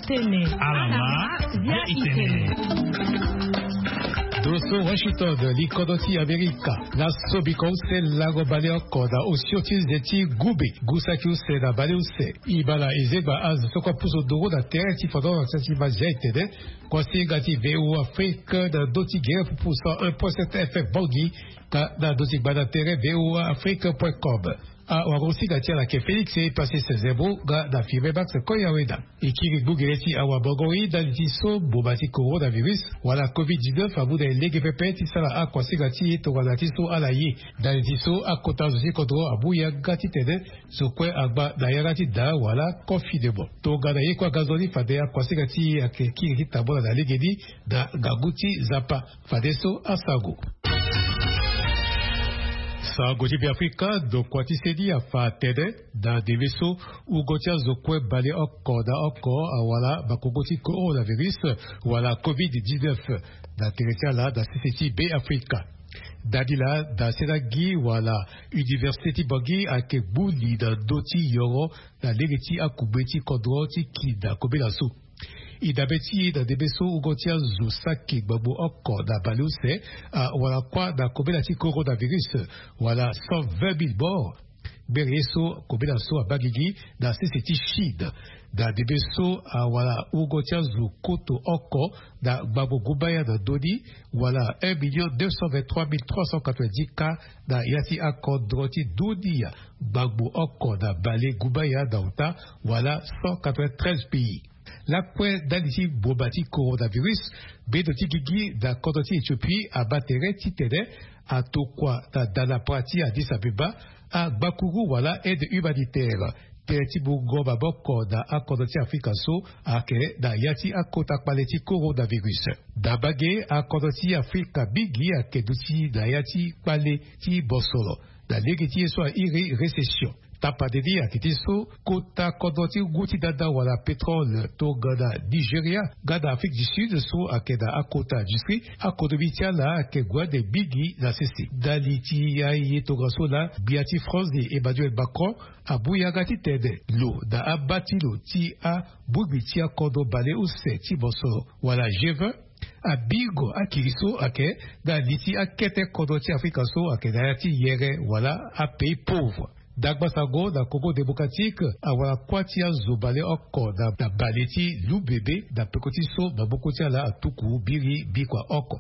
itene. Alama via itene. Doso Washington, likodoti Amerika. La sobiko se lago baleo koda osioti zeti gube. Gusaki se na baleo se. Ibala ezeba az sokwa puso dogo da terre ti fadon senti majete de. Kwasi gati veu Afrique da doti guerre pour 1.7 FM Bangi da doti bada terre veu afrique.com. A wagosi gati ala ke Félix est passé ses zéro ga da fibre bax koyaweda. Ikiri bugereti awa bogoi da diso bobati coronavirus wala COVID-19 abu de LGPP ti sala a kwasi gati to wala tiso ala yi da diso akota zosi kodro abu ya gati tede sokwe agba da yagati da wala confidebo. To gada yi kwa gazoli fade a kwasi gati ake kiri tabola da legedi da gaguti zapa fadeso asago. Sa goti bi Afrika do kwati sedi a fa tede da deveso u gotia zokwe bale okoda oko awala bakogoti coronavirus wala COVID-19 da teresia la da CCT B Afrika. Dadila da sedagi wala university bagi ake buli da doti yoro da legeti akubeti kodroti ki da kobelasu. Idabeti da debeso ugotia zusaki babu oko da baluse wala kwa da kobelati coronavirus wala 120 000 morts bereso kobelaso abagigi da CCT shid da debeso wala ugotia zukoto oko da babu gubaya da dodi wala 1,223,390 cas da yati akodroti dodi babu oko da bale gubaya da uta wala 193 pays. La kwe dalisi bobati coronavirus bedoti gigi da kodoti Ethiopie a batere titede a tokwa da dala prati a Addis Abeba a bakuru wala aide humanitaire tereti bugo baboko da akodoti Afrika so ake da yati akota paleti coronavirus da bage akodoti Afrika bigi ake duti da yati paleti bosolo da legiti so a iri recession. Tapa dedi akitiso kota kodoti guti dada wala pétrole to gada Nigeria gada Afrique du Sud so akeda akota industrie akodobitia la akegwa de bigi la sesi daliti ya yetogaso la biati France de Emmanuel Macron abuyagati tede lo da abatilo ti a bubitia kodo bale use ti boso wala G20 a bigo akiriso ake da liti akete kodoti Afrika so akeda yati yere wala a pays pauvre. Dagbasago da Congo démocratique awala kwatia zobale oko da baleti lubebe da pekotiso babokotia la atuku biri bikwa oko.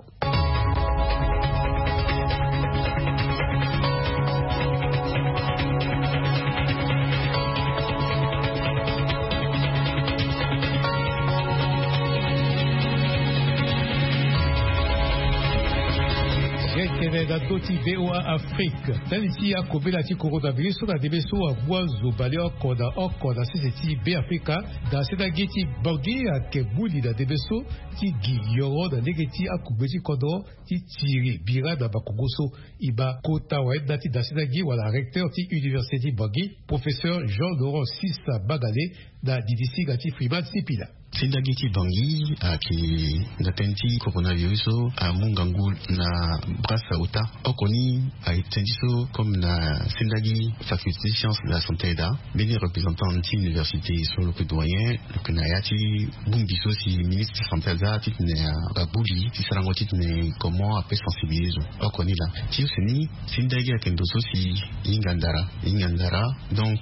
Da doti VOA Afrique. Daliti a kobela ti coronavirus da debeso a boazo bale oko da CCT B Africa da seda geti bangi a kebuli da debeso ti giyoro da legeti a kubeti kodo ti tiri bira da bakogoso iba kota wa dati da seda gi wala recteur ti university bangi professeur Jean-Laurent Sissa Bagale da DDC gati Freeman Sipila. Sindagiti bangi aki natenti coronavirus a mungangu na brasa uta okoni a itendiso comme na sindagi faculté sciences de la santé da beni représentant de l'université sur le doyen le nayati bumbiso si ministre santé da titne babuli ti sarangoti tne comment apé sensibiliser okoni la ti usini sindagi akendoso si ingandara donc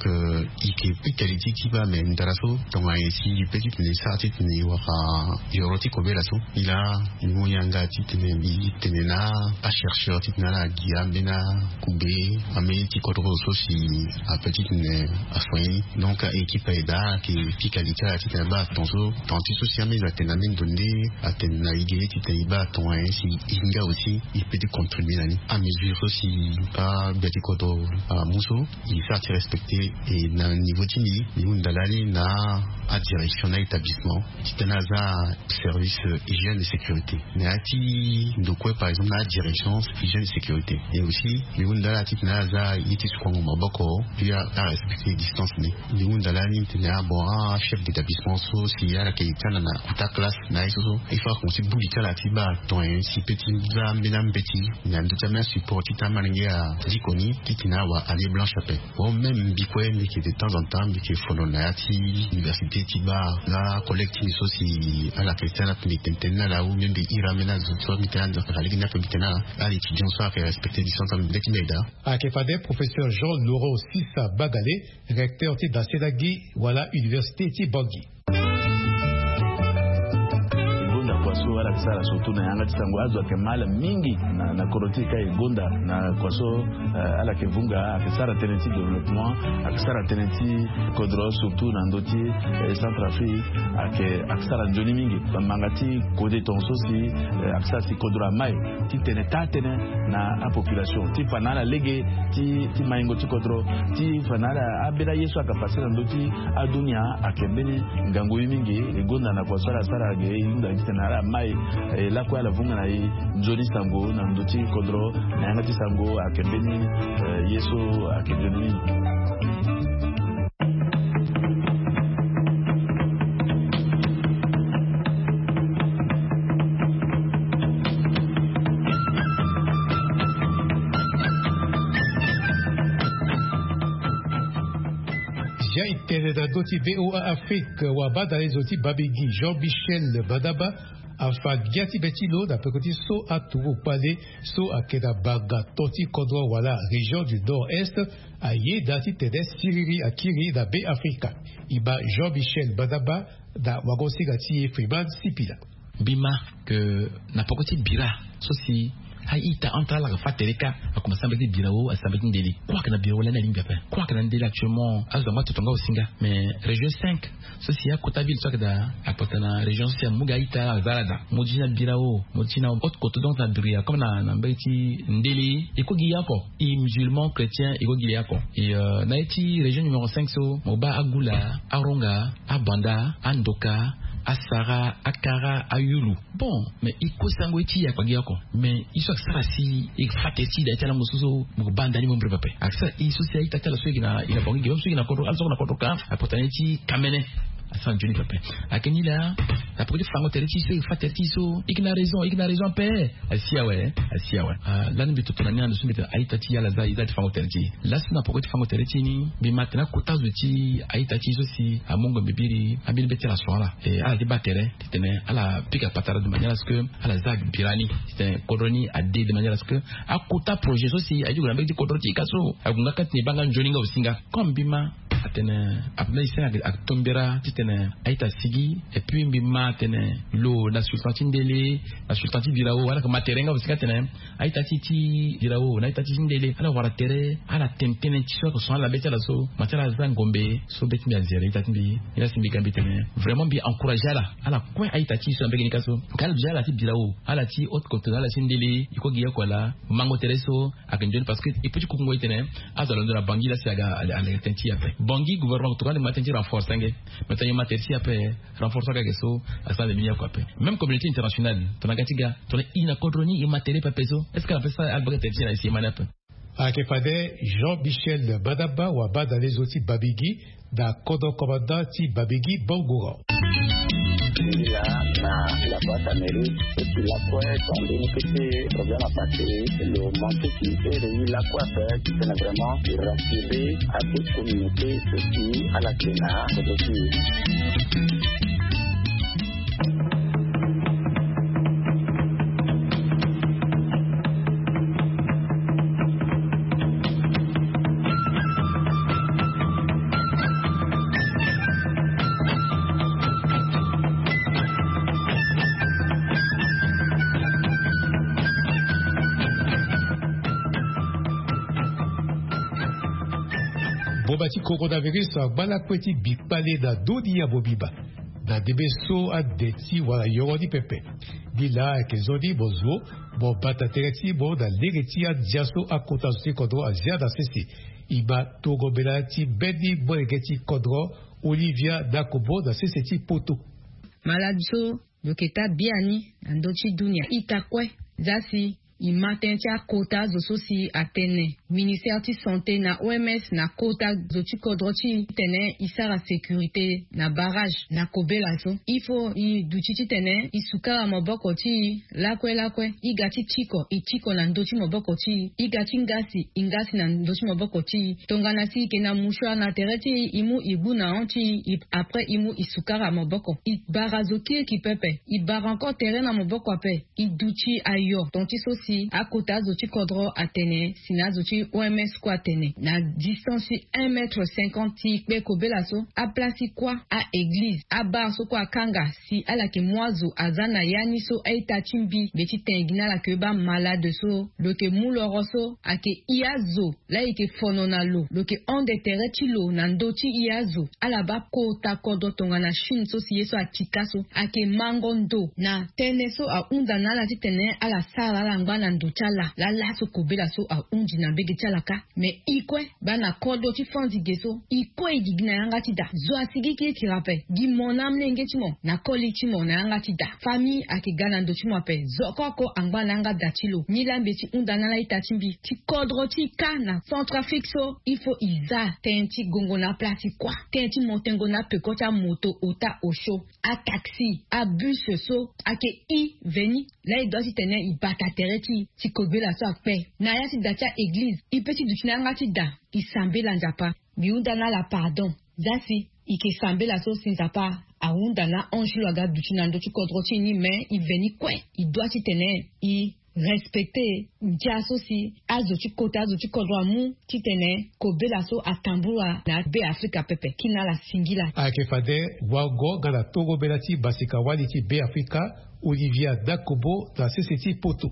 ike qualité ti ba mais ndaraso donc si petite ne titini waka yoroti kobela so ila moyanga titini bi tenena a chercheur titina la giambena kube ameti kodro so si a petite ne a soigner donc équipe aida qui pikalita titina ba tonso tanti so si amena tenamen donné a tenena igé titini ba ton si inga aussi il peut contribuer nani à mesure aussi pas beti kodo a muso il fait respecter et na niveau timi ni undalani na a direction na établissement titanaza service hygiène et sécurité neati ndokwe par exemple na direction hygiène et sécurité et aussi liundala titanaza yiti skongo maboko puis à respecter distance ni liundala ni tena bon chef d'établissement so si ya la keitana na kuta classe na iso il faut qu'on se bouli la tiba ton si petit benam petit na ndotama support titamanenge a dikoni titina wa aller blanche chapelle bon même bikwe mais qui de temps en temps mais qui fono na ti université tiba la collègue lecture aussi à la question la mitentena là ou même des iramena zo mitena de la ligue na mitena à l'étudiant soit faire respecter du centre de Kimeda. À Kefade, professeur Jean-Laurent Sissa Badale, recteur de Sedagi, voilà université de Bangui. kwaso ala kisara sotu na yanga tisango azo akemala mingi na korotika igonda na kwaso ala kevunga akisara teneti development akisara teneti kodro surtout na ndoti Centrafrique akisara njoni mingi mangati kode tonso si akisara si kodro mai ti tene na a population ti fanala lege ti maingo ti kodro ti fanala abela yesu akapasira ndoti adunia akembeni ngango mingi igonda na kwaso ala sara ge inda tena mai la kwa la vunga na njoni sango na ndoti kodro na yanga tisango akembeni yesu akembeni. Jaïtene doti VOA Afrique wa badale zoti babigi Jean-Michel Badaba afa giati betilo da pekoti so aturu pale so akeda baga toti kodro wala région du nord-est aye dati tede siriri akiri da be Africa iba Jean-Michel Badaba da wagosi gati Freeman Sipila bima que na pekoti bira so si Haïta entre la faterika a commencé avec des bureaux à Sabine Deli. Quoi que na bureau là na ligne bien. Quoi que na Deli actuellement azama tutonga osinga mais région 5 ceci à Kotaville soit que da apotana région c'est Mugaïta Zalada. Modina bureau, modina autre côté donc na Dria comme na Mbeti Ndeli et ko giyako et musulmans chrétiens et ko giyako. Et na eti région numéro 5 so Moba Agula, Aronga, Abanda, Andoka Asara, Akara, Ayulu. Bon, mais il faut s'engager ya kwagiako. Mais il faut que ça si il fateti d'être la musuzo mubanda ni mumbre pape. Aksa il faut c'est ita la suigi na ina bongi gem suigi na kodro alzo na kodro ka apotaneti kamene. Asan joli pape. Akeni là la produit fango tereti so fateti so igna raison pe. Asia ouais. Là nous bitotona ni andu sumita aitati ya la za izati fango tereti. Là sina produit fango tereti ni bi matena kota zuti aitati so si amongo bibiri abil betela soala. Et à la batterie, c'était à la pique à patara de manière à ce que à la zag birani, c'était coloni à D de manière à ce que à kota projet aussi, à du grand bec de kodroti kaso, à gungakat ni bangan joining au singa, comme bima, atene, après ici à tombera, titene, aita sigi, et puis bima tene, l'eau, la sultantine délé, la sultantine virao, à la materenga au singa tene, aita titi virao, aita titi délé, à la wara tere, à la tentene tissu, que soit la bête à la so, matera zangombe, so bête mi azere, itatimbi, il a simbi gambitene, vraiment bien encouragé à la coin aitati sur un peu nikaso kal jala ti bilao ala ti autre côté ala sindeli iko giya ko la mango tereso akenjoni parce que il peut ku ngoy tene azalo de la bangi la siaga ala tenti après bangi gouvernement to le matin renforcer ngé maintenant il matersi après renforcer ga so asa de miya ko après même communauté internationale tonagatiga tona ina kodroni i materi papeso est-ce que après ça albaga tersi na ici manap à Kefade Jean-Michel Badaba wa badale zoti babigi da kodo commandant ti babigi Bongora. La boîte amérique et puis la quoi quand il petit problème à passer le monté qui est la quoi faire qui est vraiment rassurer à toute communauté ceci à la Kenya Bobati coronavirus bala kweti bipale da dodi ya bobiba da debeso a deti wala yoroni pepe di la ke zodi bozo bo bata tereti bo da legeti a diaso a kota sote kodro a zia da sesi iba togo belati bedi boegeti kodro Olivia Dakobo da seseti poto maladso doketa biani andochi dunia itakwe zasi i matin tia quota zo si atene ministère de santé na OMS na quota zo ti kodrochi tene isara sécurité na barrage na kobela so il faut i duchi tene isukara moboko ti lakwe igati chiko na ndochi moboko ti igati ingasi na ndochi moboko ti tongana si ke na mushwa na tereti imu iguna onti après imu isukara moboko i barazo ki pepe i bar encore terrain na moboko ape i duchi ayo tonti so si akota zo ti kodro atene sina zo ti OMS kwa atene na distance 1,50 m ti pe kobela so a place kwa a église a bar so kwa kanga si ala ke mwazo azana yani so aita chimbi beti tengina la ke ba malade so lo ke muloro so ake iazo la ike fono na lo ke on de terre ti lo na ndo ti iazo ala ba kota kodo tonga na shin so si yeso atika so ake mangondo na tene so a unda na la ti tene ala sara la ngba na ndo chala la so kobela so a unji na bege chala ka me ikwe ba na kodo ti fondi geso ikwe igigna yanga ti da zo asigi ki ti rape gi monam nenge ti mo na koli ti mo na yanga ti da fami ake gana ndo ti mo ape zokoko angba na yanga da ti lo ni lambe ti unda na la ita timbi ti kodro ti ka na centrafrique so il faut iza tenti gongo na place kwa tenti montengo na pekota moto ota osho a taxi a bus so ake i veni la i doit tenir i bata tereti ti kobela so akpe na ya ti dacha église i petit du tinanga ti da i sambela njapa biunda na la pardon zasi i ke sambela so sinzapa aunda na anjilo aga dutina ndo ti kodro ti ni mais i veni kwen i doit tenir i respecter diaso si azo ti kota azo ti kodro amu ti tene kobela so atambua na be Afrika pepe kina la singila ake fade wago gala togo bela ti basika wali ti be Afrika Olivia Dakobo na CCT Poto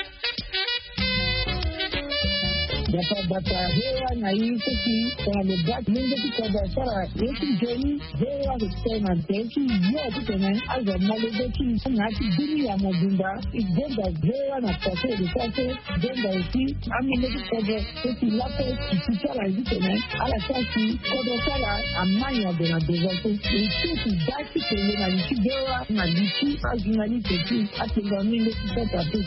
Bata hewa na hii sisi kwa mbaki mingi kwa biashara yetu jeni hewa kusema teki yote tena aza malezi na kidini ya mabunda igenda hewa na pate de pate denda isi amine kwa sisi lapo kisala hivi tena ala sasi kwa sala amanya de na dezato sisi basi kwenye na hewa na lisi azunali teki atenga mingi kwa pate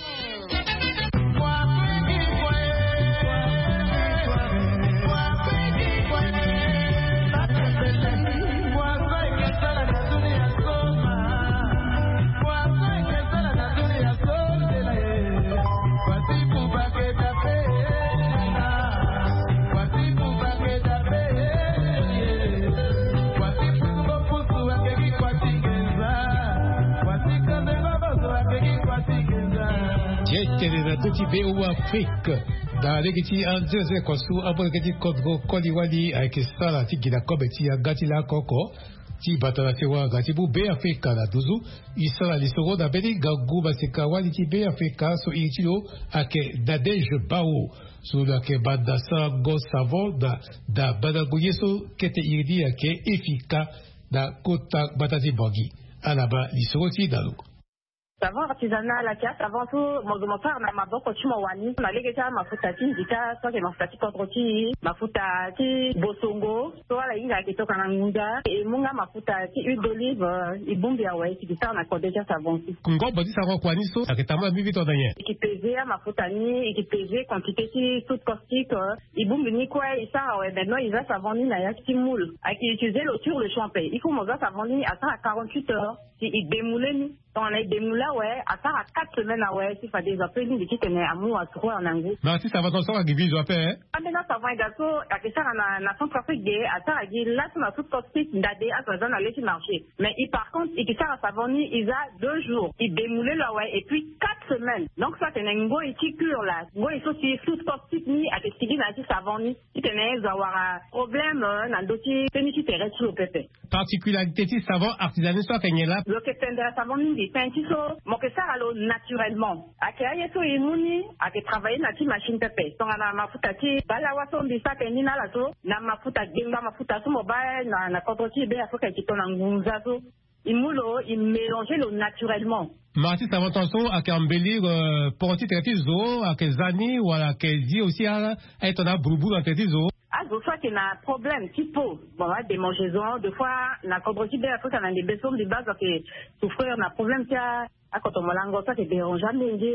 Be ou Afrique dans les qui en deux kosu abon que ti kodgo koliwali avec sala ti gina kobeti ya gati la koko ti batala sewa gati bu be Afrique la duzu isala lisoro da beli gagu basika wali ti be Afrique so itilo ake dadeje bao so la ke badasa go savo da badaguyeso kete irdi ake efika da kota batati bogi alaba lisoro ti dalu Savon artisanal akia savon tu mozomotar na maboko chuma wani na legeta mafuta ti ndika so ke mafuta ti kodroti mafuta ti bosongo so ala inga kitoka na ngunga e munga mafuta ti huile d'olive ibumbi awe ti kita na kodeja savon ti ngo bodi savon kwani so akitama bibi to danye ikipeze mafuta ni ikipeze quantité ti soude caustique ibumbi ni kwa isa awe maintenant il va savon ni na ya ti moule aki utiliser l'eau sur le champé il faut moza savon ni à 48 heures si il démoule ni on a démoulé ouais à 4 semaines ouais si fa des appels ni qui tenait à moi à trop en anglais mais si ça va comme ça qui vise après ah mais là ça va gato à que ça na Centrafrique de à ça dit là sur la toute caustique d'adé à ça dans le marché mais il par contre il qui ça savon ni il a 2 jours il démoulé là ouais et puis 4 semaines donc ça tenait ngo et qui cure là ngo il faut si toute caustique ni à que si dit na savon ni il tenait avoir problème na dossier teni qui terrestre au pépé particularité ti savon artisanal so kenyela le que tendra savon ni peintiso mo que ça alo naturellement akaya so imuni ake travailler na ti machine pepe so na mafuta ti bala waso mbisa ke ni na la so na mafuta genga mafuta so mobile na kodoti be afoka ki to na ngunza so imulo il mélanger le naturellement Marti savon tonso ake embellir porti tretizo ake zani wala ke di aussi a etona brubu dans tretizo des fois qu'il y a un problème qui peut bon là des mangeaisons des fois na kodoti be afoka na des besoins de base que souffrir na problème qui a quand on malango ça c'est dérangeant ndenge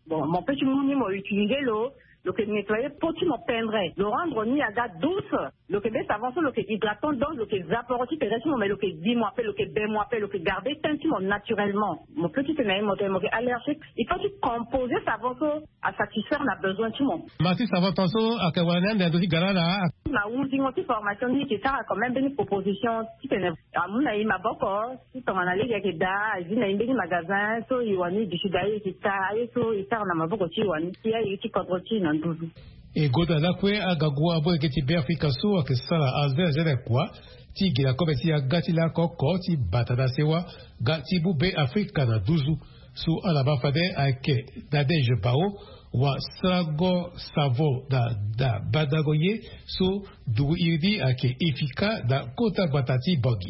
Bon, mon petit mouni m'a utilisé l'eau. Le que nettoyer pour tu m'en peindrais. Le rendre ni à gaz douce. Le que baisse avant le que hydratant donc le que vaporatif et reste mais le que dit moi appelle le que ben moi appelle le que garder teinture naturellement. Mon petit ténèbre mon allergique. Il faut tu composer savon à satisfaire n'a besoin tout le monde. Mati savon tonso à Kawanan d'un dossier galala. Ma une formation dit que ça a quand même une proposition qui ténèbre. À mon avis ma boko si ton analyse avec da il y a une magasin so il y a du chidaï qui ça so il ça on a ma boko tu wani qui a eu qui contre et Godala kwe agagua bo ke ti be Afrika so ke sala azere kwa ti gira ko beti agati la ko ti batada sewa gati bu be Afrika na duzu su ala ba fade ake da deje bao wa sago savo da badagoye su du irdi ake efika da kota batati bogi.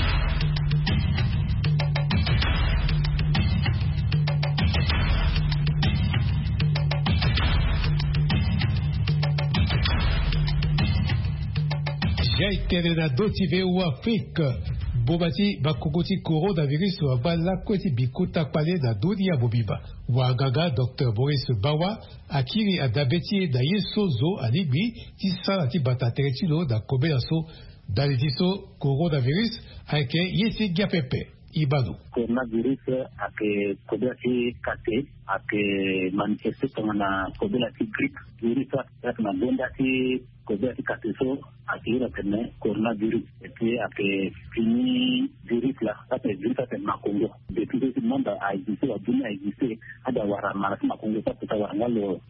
Jaitele na dotive ou Afrique. Bobati bakogoti coronavirus wa bala kweti bikuta pale na dunia bobiba. Wagaga Dr. Boris Bawa akiri adabeti da yesozo alibi ti sala ti batateretilo da kobelaso dalidiso coronavirus ake yesi giapepe. Ibadu. Coronavirus ake kobelati kate ake manifeste kama kobelati grippe virus na bonda ti kobelati kate so akira kene coronavirus et ake fini virus la ake virus ake makongo depuis que le monde a existé la dunia a existé ada wara malati makongo pa kuta wanga lo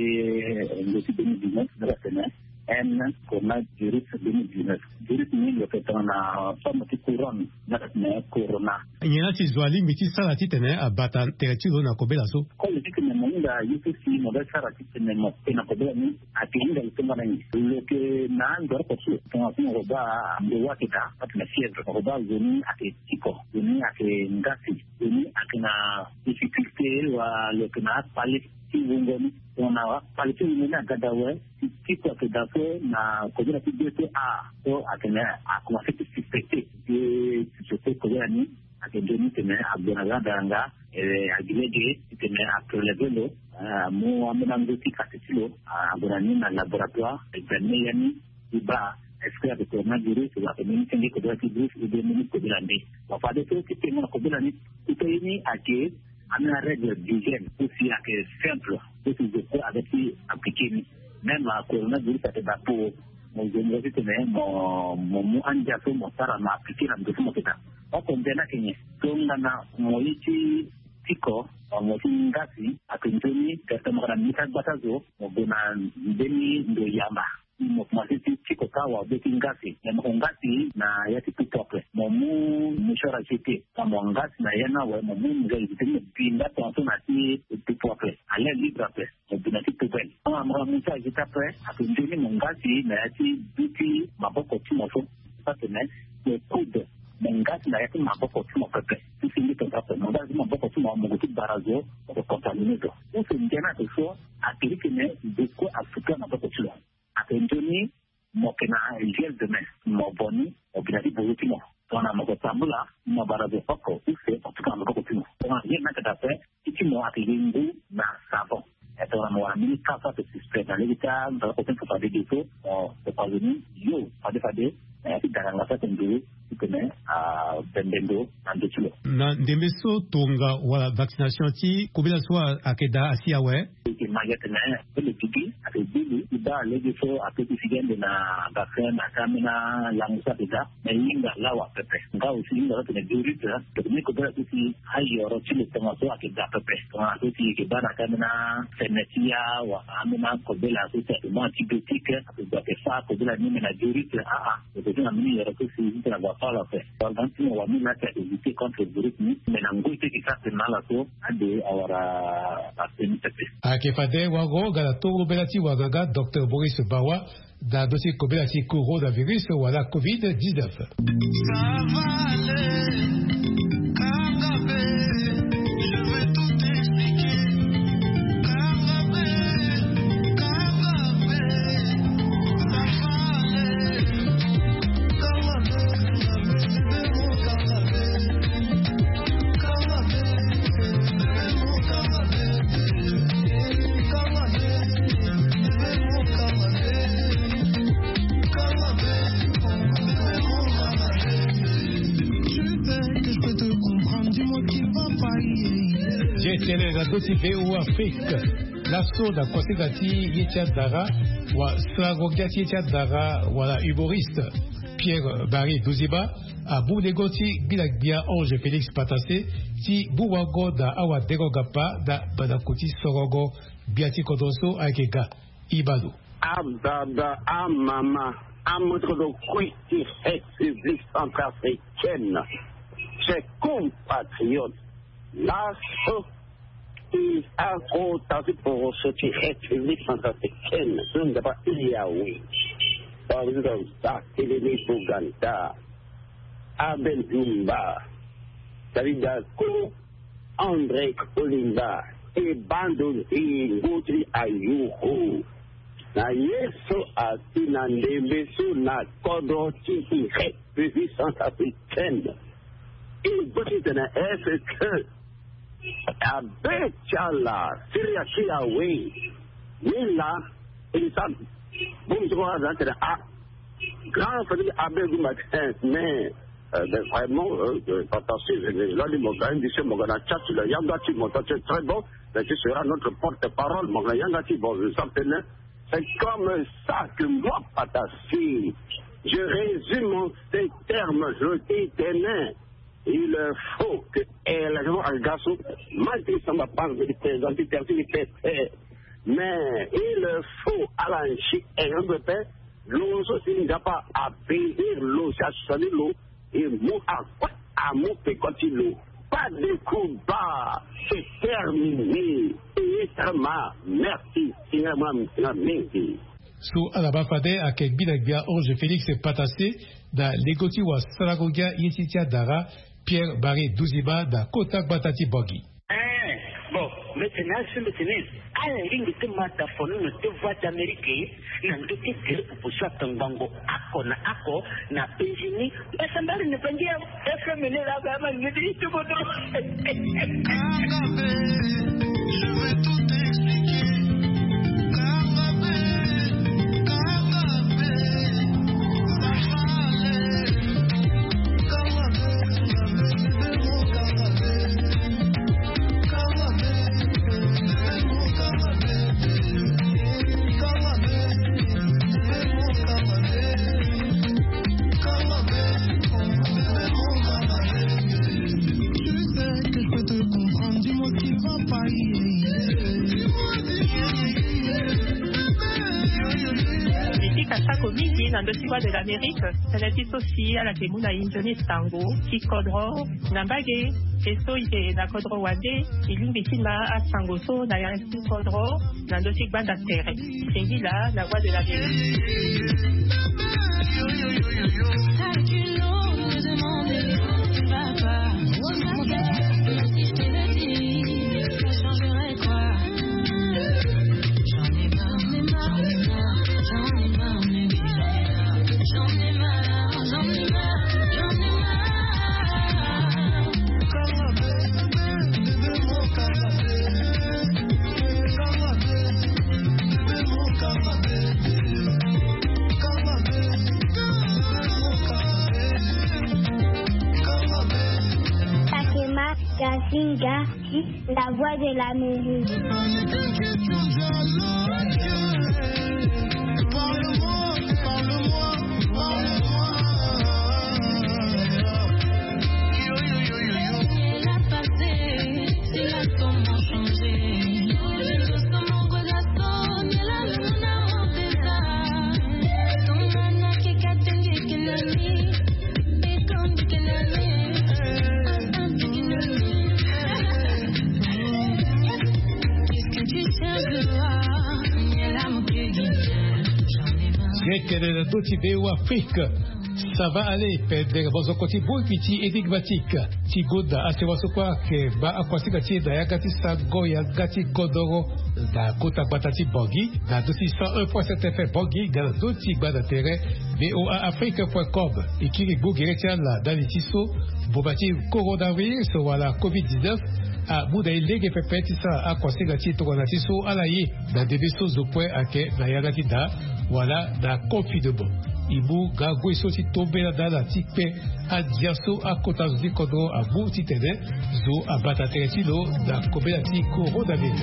2019 de la semaine en coronavirus 2019 virus ni le fait na forme de couronne na corona nyana ti zwali miti sala ti tene abata teretilo na kobela so ko le dikene monda yuko si mo da sara ti tene mo na kobela ni atinga le tuma ni le que na ndor ko so to ko ba ndo wakita atna fièvre ko ba zoni ake tiko zoni ake ngasi zoni ake na difficulté wa le que na pali ti ngoni ona pali ti ngoni gadawe tiko ke daso na kobela ti bete a so ake na akuma se suspecté que je peux kobela ni ake doni tene abona danga agilege tene aprelever lo mo amenango ti katilo abona ni na laboratoire examiner yani iba est-ce que avec coronavirus va venir tenir que doit être ou bien minutes que de l'année on va dire que c'est moi que de l'année tout est ni à que une règle d'hygiène aussi à que simple que tu peux avec appliquer même la coronavirus ça te va pour mon général tenir mon anja so mo sara ma appliquer la de mo kita o kombena kenye so ngana mo ichi tiko mo ngasi akintoni kama mita batazo mo bona ndeni ndo yamba mo masiti tiko kawa beti ngasi na mo ngasi na yati tutope mo mu mshora chete mo ngasi na yana we mo mu ngai tini binda tonto na ti tutope ale libra pe mo bona ti tupen mo mu cha jitape akintoni mo ngasi na yati biti maboko timoso patene le coude mengasi na yati maboko timo pepe sisi toka mengasi maboko timo moguti barazo ko contaminado uso njana to akirikene deko afrika maboko timo atendoni mokena gel de main mo boni obinati bozutimo tona mo tambula mo barazo poko use otuka maboko timo tona yena kadape itimo akilingu na savon etona mo amini kafa to suspect na leta ndo ko tempo fa de deso o ko veni yo fade ti daranga sa tenduru kene bendendo ando chulo na ndemeso tonga wala vaccination ti kobela so akeda asiawe ke magetene le tiki ake bibi ida lege so ake sigende na vaccin na kamina la musa bida na inga lawa pepe nga usinga tene durita tene ko bela ti hayo ro chile tama so ake da pepe tama so ti ke bana kamina senetia wa amina kobela so ti mo antibiotique ake da pefa kobela ni na durita na mini ro ko si na va la fe donc on va nous mettre à lutter contre le virus mais n'angouite qui ça mal à tout ade awara atenitepe akefade wago galato belati wagaga Dr. Boris Bawa da dossier kobelati coronavirus wala COVID-19 dosi veo Afrique lasso da Kwasigati Yetia Dara wa Slagogati Yetia Dara wala humoriste Pierre Barry Douziba a Boudegoti Bilagbia Ange Félix Patassé ti Bouwago da Awa Derogapa da Badakoti Sorogo Biati Kodoso Akega Ibado Ababa Amama Amoudro Kwiti République centrafricaine ses compatriotes lasso il a compté pour cette République centrafricaine ce n'est pas Yahweh par exemple Téléné Bouganda Abel Dumba Davidako André Olimba et Bandon et Goutri Ayuho na yeso atina ndembeso na kodoti République centrafricaine et Botitana est que Abechala Syria Yahweh Mila et ça bonjour à grand famille Abel Dumba mais vraiment l'homme Morgan dit Morgan chat le Yangati monte très bon mais ce sera notre porte-parole Morgan Yangati bon c'est comme ça que moi Patassi je résume ces termes je dis ténin il faut que elle a garçon malgré ça m'a pas de présenter mais il faut à l'anchi et un peu l'eau aussi n'a pas à payer l'eau ça sonne l'eau et moi à mon petit pas de combat c'est terminé et merci merci Sous Alabafade à Bilaglia Ange Félix Patassé da Legoti wa Saragogia Yesitia Dara Pierre Barry Douziba da Kotak Batati Bogi bon maintenant ce matin à ringi te mata fonu no te voix d'Amérique na ndoki kele kuposha tangango ako na penjini esa mbali ne pengia esa menela kama ngidi tukoto je veux tout expliquer Nandosiwa de l'Amérique, c'est aussi à la Temuna Injoni Tango, Kikodro, Nambage, Eso ite na Kodro Wade, Ilumbitima à Sangoso, Nayansi Kodro, Nandosik Banda Terre. C'est là la voix de l'Amérique. Gazinga, la voix de l'Amérique. Afrique, ça va aller perdre vos côtés beaucoup énigmatique. Tigoda asewasokwa ke ba akwasika da yagati sago yagati godoro da kota batati bogi da dosi 101.7 FM bogi da doti bada terre voaafrique.com ikiri bugiretia la dalitiso bobati coronavirus wala COVID-19 a buda ilege pepeti sa akwasika tokonatiso alaye da debeso zopwe ake na yagati da wala da confinement. ibu ga gweso ti tobe la da la tikpe a diaso a kota zoti kodro a bu ti tene zo a bata tereti lo da kobe la ti koro da veri.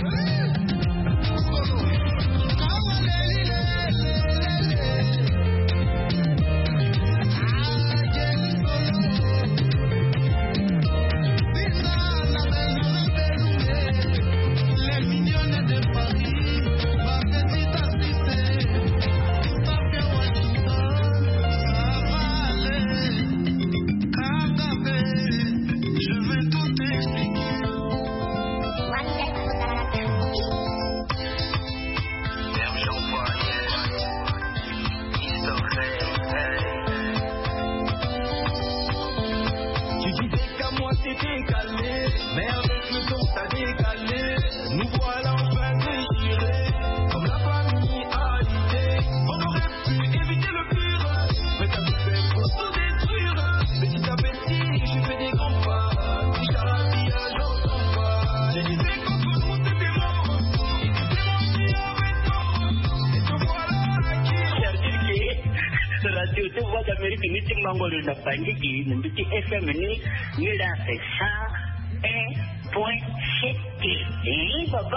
La pandémie, le petit FM ni là c'est 101.7. Papa.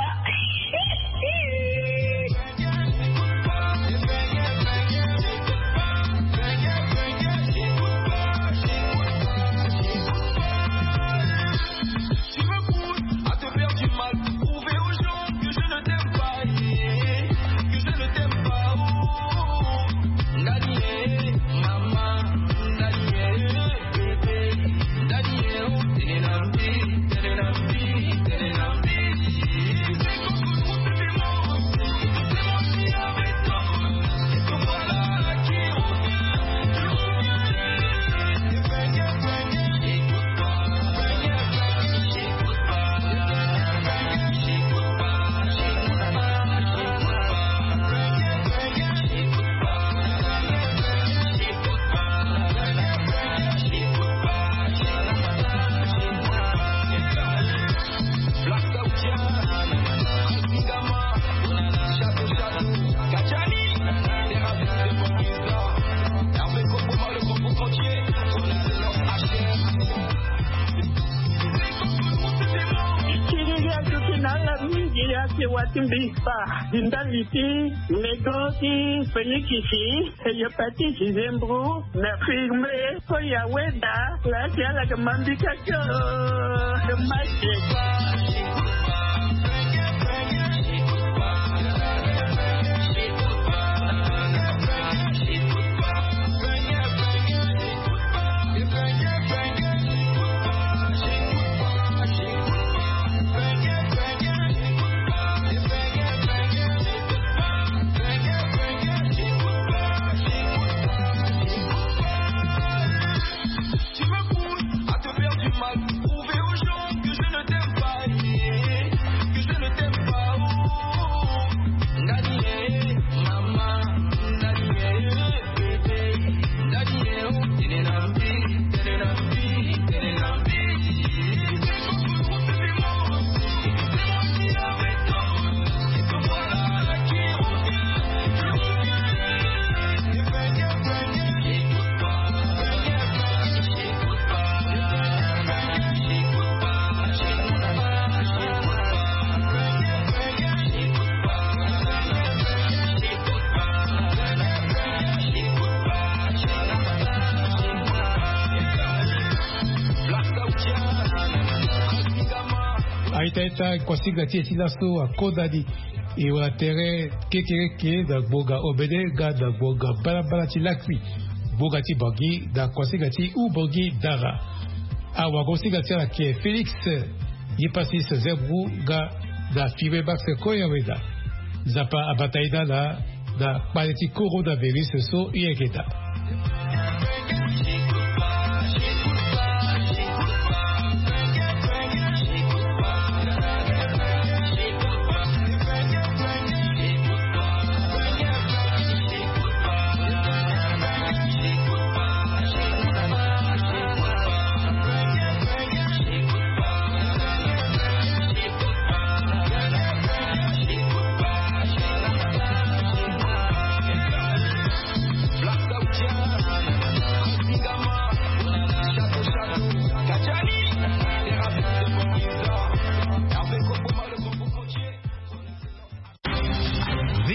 Indaliti, Negoti, Fenikisi, Yopati, Zembro, Nafirme, Koyaweda, la Tiala Mambikacho, the magic. Aitaita kwasiga tieti laso a kodadi e wala tere kekereke da boga obede ga da boga balabala ti lakwi boga ti bagi da kwasiga ti u bogi dara a wagosiga ti la ke Felix yipasi se zebru ga da fibe bakse koyaweda zapa abataida da paleti coronavirus so ieketa.